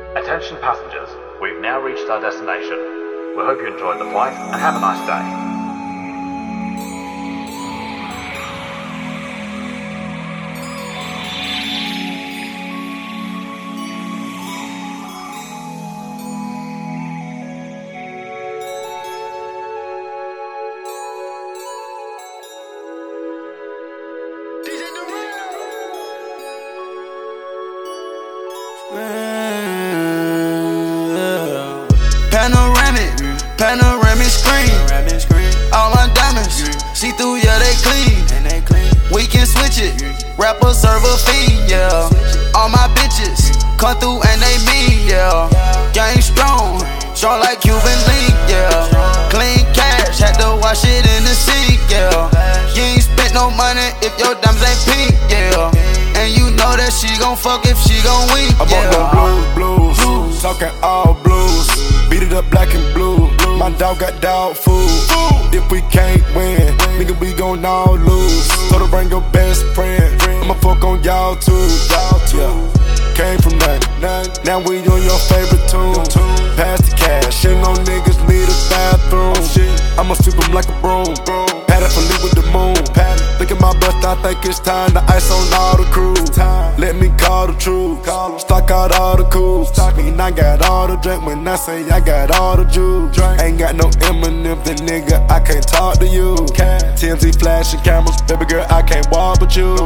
Attention passengers, we've now reached our destination. We hope you enjoyed the flight and have a nice day. Panoramic screen. All my diamonds, see through, yeah, they clean. We can switch it, rapper, server, fiend, yeah. All my bitches come through and they mean, yeah. Gang strong, strong like Cuban link, yeah. Clean cash, had to wash it in the sink, yeah. You ain't spent no money if your diamonds ain't pink, yeah. And you know that she gon' fuck if she gon' wink, yeah. I bought them blues, talking all blues. Beat it up black and blue. My dog got dog food. If we can't win, nigga, we gon' all lose. So to bring your best friend, I'ma fuck on y'all too. Yeah. Came from nothing, now we on your favorite tune. Pass the cash, shitting on niggas, need a bathroom. I'ma sweep 'em like a broom. Pat it for leave with the moon. Look at my bust, I think it's time to ice on all the crew. Let me call the truth, stock out all the cool. Mean I got all the drink when I say I got all the juice. Ain't got no Eminem, then nigga, I can't talk to you. TMZ flashing cameras, baby girl, I can't walk with you.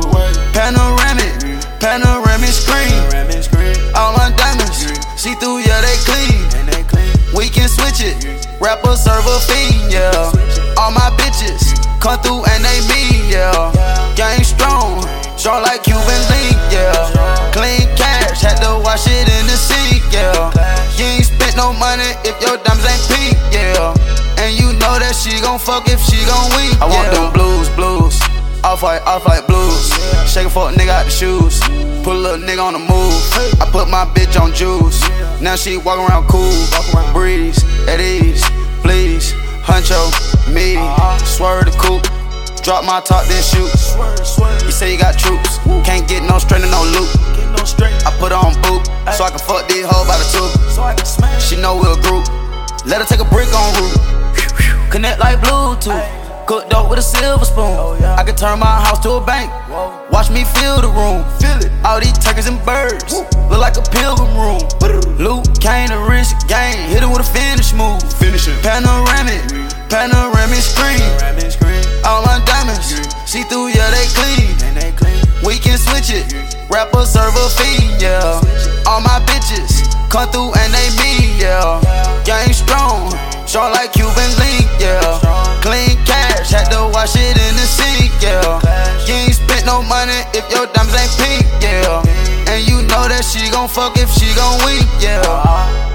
Panoramic screen. All my diamonds, see through, yeah, they clean. We can switch it, rapper, server, fiend, yeah. All my bitches come through and they mean, yeah. Gang strong, strong like Cuban link, yeah. Clean cash, had to wash it in the sink, yeah. You ain't spent no money if your diamonds ain't pink, yeah. And you know that she gon' fuck if she gon' wink, yeah. I want them blues, off-white blues. Shake a fuck nigga out the shoes, put a little nigga on the move. I put my bitch on juice, now she walk around cool. Breeze, at ease, please, huncho, me, swerve the coupe. Drop my top, then shoot. You say you got troops, can't get no straight and no loop. I put her on boot, so I can fuck these hoes by the two. She know we're a group, let her take a brick on route. Connect like Bluetooth, cook dope with a silver spoon. I can turn my house to a bank, watch me fill the room. All these turkeys and birds, look like a pilgrim room. Luke Kane, the rich gang, hit him with a finish move. Panoramic screen. All my diamonds, see through, yeah, they clean. We can switch it, rapper, server, fiend, yeah. All my bitches come through and they mean, yeah. Gang strong, strong like Cuban link, yeah. Clean cash, had to wash it in the sink, yeah. You ain't spent no money if your diamonds ain't pink, yeah. And you know that she gon' fuck if she gon' wink, yeah.